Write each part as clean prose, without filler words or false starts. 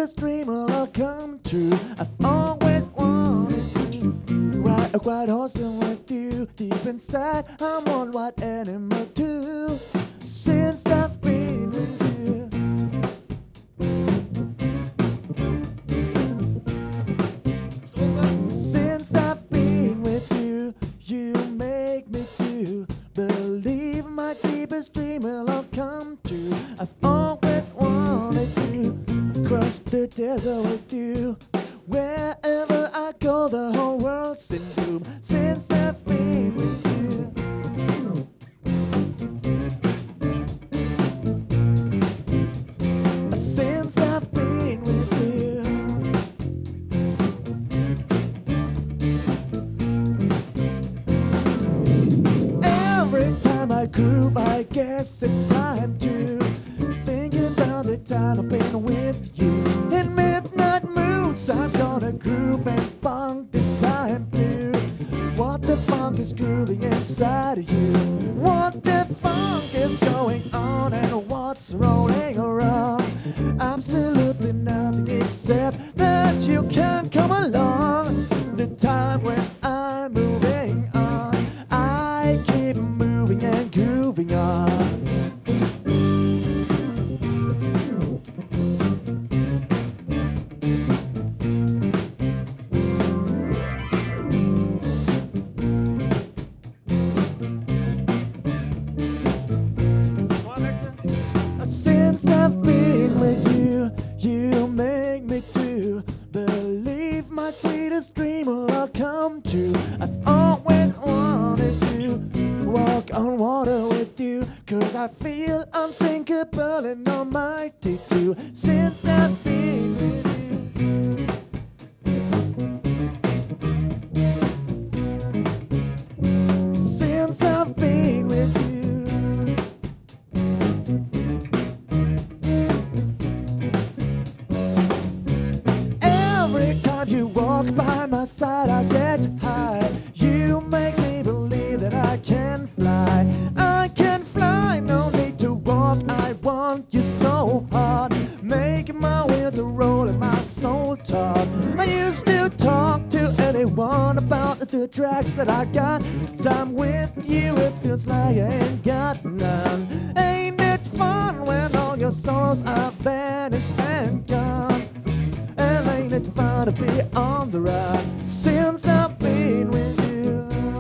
sweetest dream will all come true. I've always wanted to ride a white horse with you. Deep inside, I'm on what animal too. Since I've been with you, since I've been with you, you make me do believe my deepest dream will all come true. I've always wanted to cross the desert with you. Wherever I go, the whole world's in bloom. Since I've been with you, since I've been with you, every time I groove, I guess it's time to think about the time I've been with you. In midnight moods, I'm gonna groove and funk this time through. What the funk is grooving inside of you? What the funk is going on and what's rolling around? Absolutely nothing except that you can come along. The time when I'm moving on, I keep moving and grooving on. Since I've been with you, you make me do believe my sweetest dream will all come true. I've always wanted to walk on water with you, 'cause I feel unsinkable and almighty too. Since I've been with you, since I've been with you, every time you walk by my side, I get high. You make me believe that I can fly. I can fly, no need to walk. I want you so hard, making my wheels a roll and my soul taut. I used to talk to anyone about the tracks that I got. Time with you, it feels like I ain't got none. Ain't it fun when all your souls are vanished and gone? And ain't it fun to be on the run? Since I've been with you,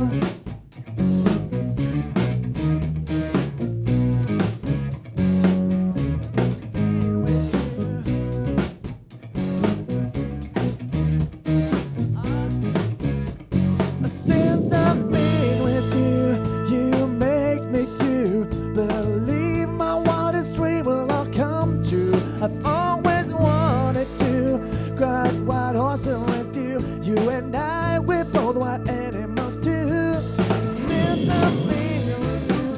been with you. Since I've been with you, you make me do believe my wildest dream will all come true. I've always wanted to ride white horses with you. You and I, we're both white animals too. Since I've been with you,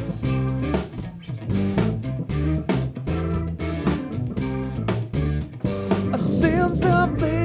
since I've been